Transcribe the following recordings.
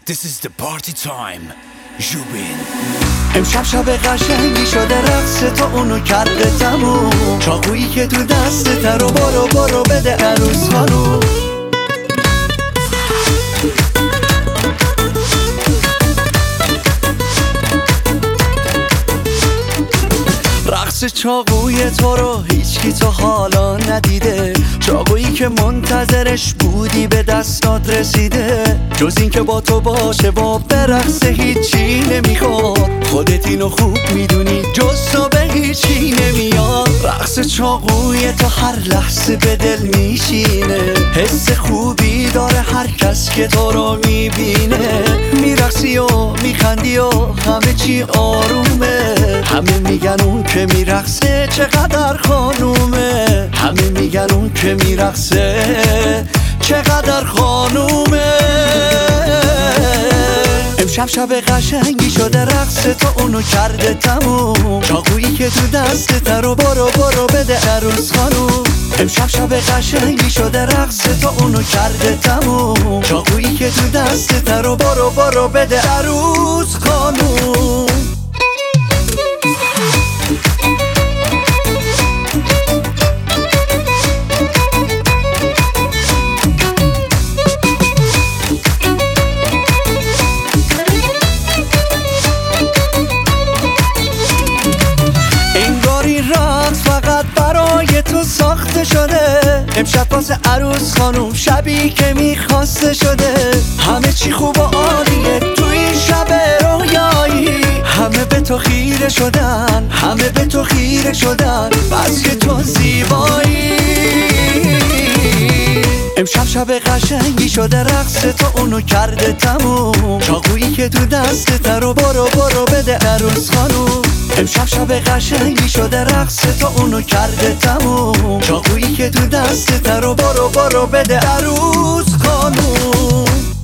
This is the party time. جوبین امشب شب قشنگی شده، رقص تو اونو کرده تموم. چاقویی که تو دستت رو برو بده عروس خانوم. رقص چاقوی تو رو هیچکی تا حالا ندیده. چاقویی که منتظرش بودی به دستات رسیده. جز این که با تو باشه و برقصه هیچی نمیخواد. خودت اینو خوب میدونی جز تو به هیچی نمیاد. رقص چاقوی تو هر لحظه به دل میشینه. حس خوبی داره هر کس که تو رو میبینه. میرقصی و میخندی و همه چی آرومه. همه میگن اون که میرقصه چقدر خانومه. همه میگن اون که میرقصه چقدر خانومه. امشب شب قشنگی شده، رقص تو اونو کرده تموم. چاقویی که تو دستت رو برو بده عروس خانوم. امشب شب قشنگی شده، رقص تو اونو کرده تموم. چاقویی که تو دستت رو برو بده عروس خانوم. فقط برای تو ساخته شده. امشب واسه عروس خانوم شبی که میخواسته شده. همه چی خوب و عالیه تو این شب رویایی. همه به تو خیره شدن، همه به تو خیره شدن، بس که تو زیبایی. امشب شب قشنگی شده، رقص تو اونو کرده تموم. چاقویی که تو دستت رو برو بده عروس خانوم. امشب شب قشنگی شده، رقص تو اونو کرده تموم. چاقویی که تو دستت رو برو بده عروس خانوم.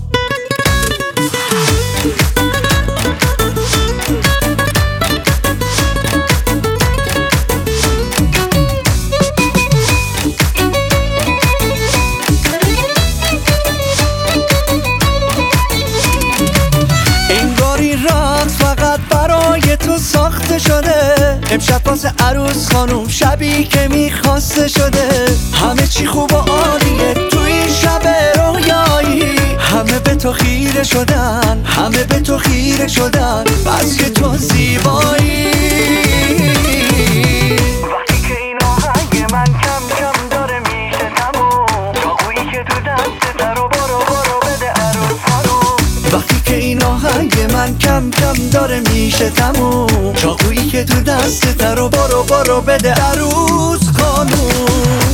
فقط برای تو ساخته شده. امشب واسه عروس خانوم شبی که میخواسته شده. همه چی خوب و عالیه تو این شب رویایی. همه به تو خیره شدن، همه به تو خیره شدن، بس که تو زیبایی. وقتی که این آهنگ من کم کم داره میشه تموم. چاقویی که تو دستت رو برو بده عروس خانوم. وقتی که این آهنگ من کم کم داره میشه تموم. چاقویی که تو دستت رو برو بده عروس خانوم.